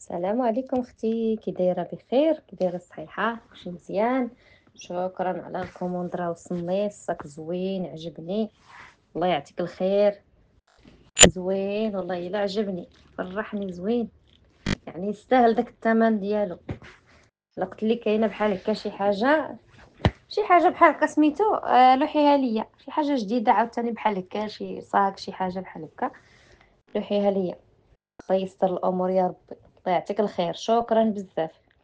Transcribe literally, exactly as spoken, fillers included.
السلام عليكم اختي، كي دايره؟ بخير؟ كي دايره؟ صحيحه؟ كلشي مزيان؟ شكرا على الكوموند، راه وصلني الصاك زوين عجبني. الله يعطيك الخير. زوين والله الا عجبني، فرحني زوين، يعني يستاهل داك الثمن ديالو. الا قلت لي كاينه بحال هكا شي حاجه، شي حاجه بحال هكا سميتو آه لوحيها ليا، شي حاجه جديده عاوتاني بحال هكا، شي صاك شي حاجه بحال هكا لوحيها ليا. الله يستر الامور يا ربي. الله يعطيك الخير، شكرا بزاف.